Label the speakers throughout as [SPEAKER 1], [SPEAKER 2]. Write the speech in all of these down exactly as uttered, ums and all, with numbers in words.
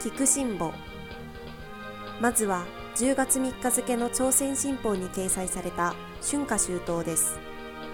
[SPEAKER 1] 聞く新報。まずはじゅうがつみっか付の朝鮮新報に掲載された春夏秋冬です。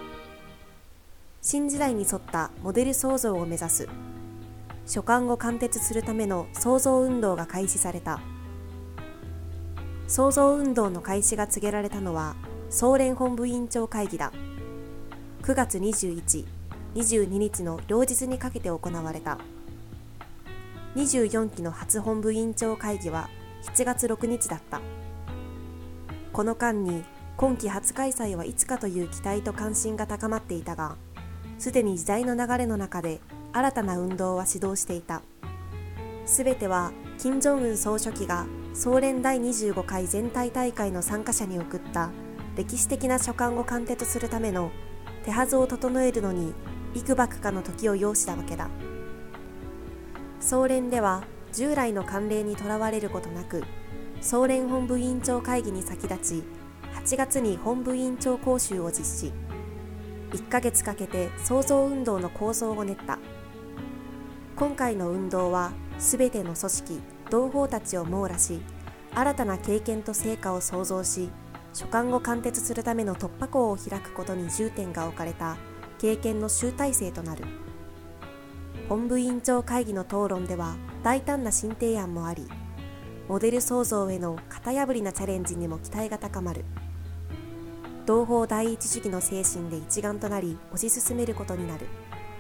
[SPEAKER 1] 新時代に沿ったモデル創造を目指す。書簡を貫徹するための創造運動が開始された。創造運動の開始が告げられたのは総連本部委員長会議だ。くがつにじゅういち、にじゅうににちの両日にかけて行われた。にじゅうよんきの初本部委員長会議はしちがつろくにちだった。この間に今期初開催はいつかという期待と関心が高まっていたが、すでに時代の流れの中で新たな運動は始動していた。すべては金正恩総書記が総連だいにじゅうごかい全体大会の参加者に送った歴史的な書簡を貫徹するための手はずを整えるのに幾ばくかの時を要したわけだ。総連では従来の慣例にとらわれることなく、総連本部委員長会議に先立ち、はちがつに本部委員長講習を実施。いっかげつかけて創造運動の構想を練った。今回の運動は、すべての組織、同胞たちを網羅し、新たな経験と成果を創造し、書簡を貫徹するための突破口を開くことに重点が置かれた経験の集大成となる。本部委員長会議の討論では大胆な新提案もあり、モデル創造への型破りなチャレンジにも期待が高まる。同胞第一主義の精神で一丸となり推し進めることになる。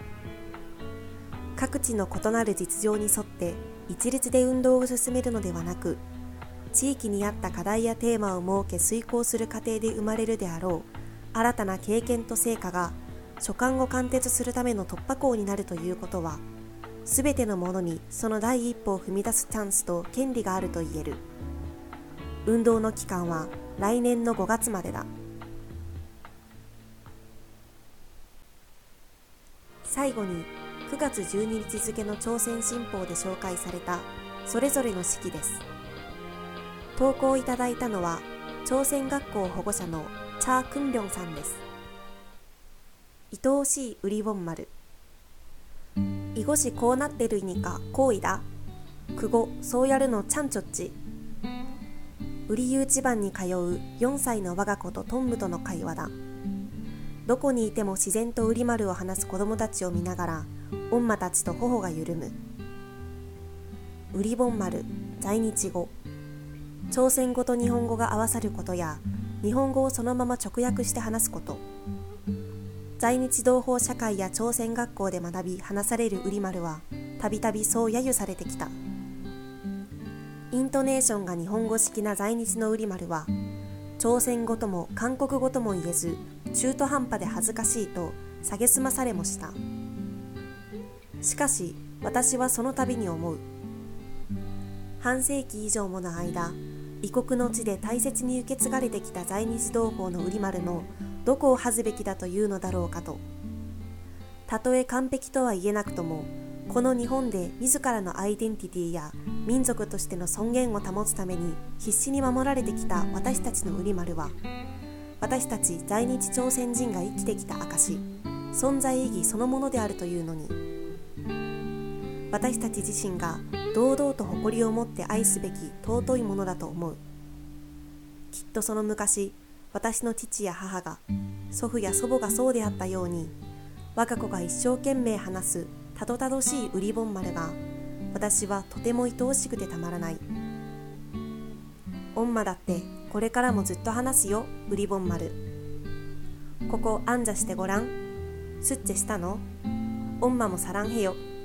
[SPEAKER 1] 各地の異なる実情に沿って一律で運動を進めるのではなく、地域に合った課題やテーマを設け遂行する過程で生まれるであろう新たな経験と成果が書簡を貫徹するための突破口になるということは、すべてのものにその第一歩を踏み出すチャンスと権利があると言える。運動の期間は来年のごがつまでだ。最後にくがつじゅうににち付の朝鮮新報で紹介されたそれぞれの式です。投稿いただいたのは朝鮮学校保護者のチャー・クンリョンさんです。愛おしいウリボン丸。囲碁しこうなってるいにか行為だ。久語そうやるのちゃんちょっち。ウリ誘致番に通うよんさいの我が子とトンムとの会話だ。どこにいても自然とウリ丸を話す子供たちを見ながら、おんまたちと頬が緩む。ウリボン丸、在日語。朝鮮語と日本語が合わさることや、日本語をそのまま直訳して話すこと。在日同胞社会や朝鮮学校で学び話されるウリ丸は、たびたびそう揶揄されてきた。イントネーションが日本語式な在日のウリ丸は、朝鮮語とも韓国語とも言えず、中途半端で恥ずかしいと蔑まされもした。しかし、私はその度に思う。半世紀以上もの間、異国の地で大切に受け継がれてきた在日同胞のウリ丸のどこを恥ずべきだというのだろうかと。たとえ完璧とは言えなくとも、この日本で自らのアイデンティティや民族としての尊厳を保つために必死に守られてきた私たちのウリ丸は、私たち在日朝鮮人が生きてきた証、存在意義そのものであるというのに、私たち自身が堂々と誇りを持って愛すべき尊いものだと思う。きっとその昔、私の父や母が、祖父や祖母がそうであったように、我が子が一生懸命話すたどたどしいウリボン丸が、私はとても愛おしくてたまらない。おんまだってこれからもずっと話すよ、ウリボン丸。ここアンジャしてごらん。すっちェしたの？おんまもさらんへよ。